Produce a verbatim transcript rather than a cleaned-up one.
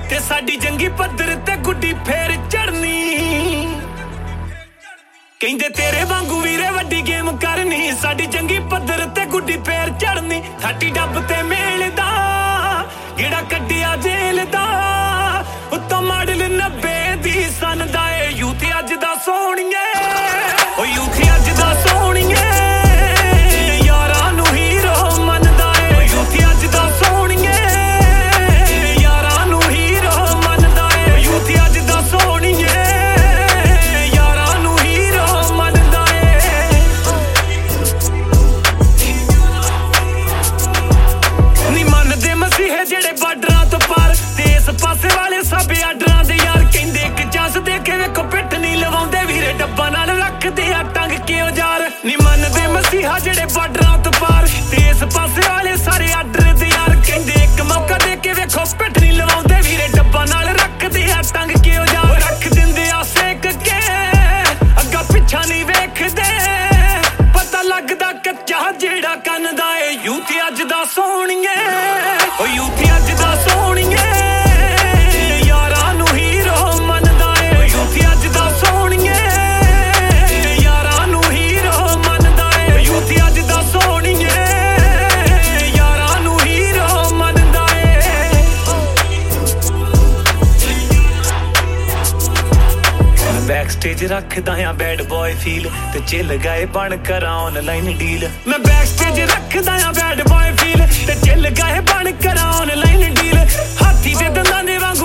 ਤੇ ਸਾਡੀ ਜੰਗੀ ਪੱਧਰ ਤੇ ਗੁੱਡੀ ਫੇਰ ਚੜਨੀ ਕਹਿੰਦੇ ਤੇਰੇ ਵਾਂਗੂ ਵੀਰੇ ਵੱਡੀ ਗੇਮ ਕਰਨੀ ਸਾਡੀ ਜੰਗੀ ਪੱਧਰ ਤੇ ਗੁੱਡੀ ਫੇਰ ਚੜਨੀ ਥਾਟੀ ਡੱਬ ਤੇ ਮੇਲਦਾ ਜਿਹੜਾ ਕੱਢਿਆ ਜੇਲ ਦਾ ਉੱਤੋਂ ਮਾਡਲ ਨੱਬੇ ਦੀ ਸਨ ਦਾ ਏ ਯੂਥ ਅੱਜ ਦਾ ਸੋਹਣੀਏ ਓ ਯੂਥ ਅੱਜ ਦਾ ਸੋਹਣੀਏ ਯਾਰਾਂ ਨੂੰ ਹੀਰੋ ਮੰਨਦਾ ਏ ਯੂਥ ਅੱਜ ਦਾ ਸੋਹਣੀਏ ਯਾਰਾਂ ਨੂੰ ਹੀਰੋ ਮੰਨਦਾ ਏ ਯੂਥ ਅੱਜ ਦਾ ਸੋਹਣੀਏ ਯਾਰਾਂ ਨੂੰ ਹੀਰੋ ਮੰਨਦਾ ਏ ਨੀ ਮੰਨਦੇ ਮਸੀਹੇ ਜਿਹੜੇ ਬਾਰਡਰਾਂ ਤੋਂ ਪਾਰ ਤੇ ਇਸ ਪਾਸੇ ਵਾਲੇ ਸਭ ਆਡਰਾਂ ਦੇ ਯਾਰ ਕਹਿੰਦੇ ਇੱਕ ਚਾਂਸ ਦੇ ਕੇ ਵੇਖੋ ਪਿੱਠ ਨਹੀਂ ਲਵਾਉਂਦੇ ਵੀਰੇ ਡੱਬਾ ਨਾਲ ਰੱਖਦੇ ਆ ਟੰਗ ਕੇ ਔਜ਼ਾਰ ਨੀ ਮੰਨਦੇ ਮਸੀਹਾ ਜਿਹੜੇ ਬਾਰਡਰਾਂ ਤੋਂ ਪਾਰ ਤੇ ਇਸ ਪਾਸੇ ਵਾਲੇ ਸਾਰੇ ਆਡਰ ਦੇ ਯਾਰ ਕਹਿੰਦੇ ਇੱਕ ਮੌਕਾ ਦੇ ਕੇ ਵੇਖੋ ਪਿੱਠ ਨਹੀਂ ਲਵਾਉਂਦੇ ਵੀਰੇ ਡੱਬਾ ਨਾਲ ਰੱਖਦੇ ਆ ਟੰਗ ਕੇ ਔਜ਼ਾਰ ਰੱਖ ਦਿੰਦੇ ਆ ਸੇਕ ਕੇ ਅੱਗਾ ਪਿੱਛਾ ਨਹੀਂ ਵੇਖਦੇ ਪਤਾ ਲੱਗਦਾ ਕੱਚਾ ਜਿਹੜਾ ਕੰਨ ਦਾ ਏ ਯੂਥ ਅੱਜ ਦਾ ਸੋਹਣੀਏ ਓ ਯੂਥ ਅੱਜ ਦਾ ਸੋਹਣੀਏ ਯਾਰਾਂ ਨੂੰ ਹੀਰੋ ਮੰਨਦਾ ਏ ਯੂਥ ਅੱਜ ਦਾ ਸੋਹਣੀਏ ਯਾਰਾਂ ਨੂੰ ਹੀਰੋ ਮੰਨਦਾ ਏ ਯੂਥ ਅੱਜ ਦਾ ਸੋਹਣੀਏ ਯਾਰਾਂ ਨੂੰ ਹੀਰੋ ਮੰਨਦਾ ਏ ਬੈਕ ਸਟੇਜ ਰੱਖਦਾ ਆ ਬੈਡ ਬॉय ਫੀਲ ਤੇ ਚਿੱਲ ਗਏ ਬਣ ਕਰਾਂ ਆਨਲਾਈਨ ਡੀਲ ਮੈਂ ਬੈਕ ਸਟੇਜ ਰੱਖਦਾ ਆ ਬੈਡ ਬॉय ਫੀਲ ਤੇ ਚਿੱਲ ਗਏ ਬਣ ਕਰਾਂ ਆਨਲਾਈਨ ਡੀਲ ਹਾਥੀ ਦੇ ਦੰਦਾਂ ਦੇ ਵਾਂਗੂ